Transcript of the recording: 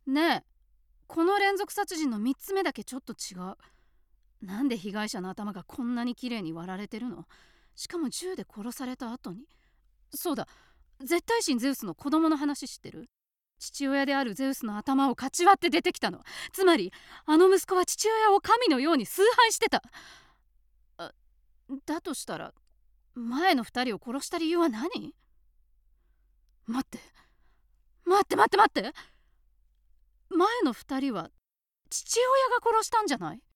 ねえ、この連続殺人の3つ目だけちょっと違う。なんで被害者の頭がこんなに綺麗に割られてるの？しかも銃で殺された後に。そうだ、絶対神ゼウスの子供の話知ってる？父親であるゼウスの頭をかち割って出てきたの。つまりあの息子は父親を神のように崇拝してた。あ、だとしたら前の2人を殺した理由は何？待って待って待って待って、前の2人は父親が殺したんじゃない？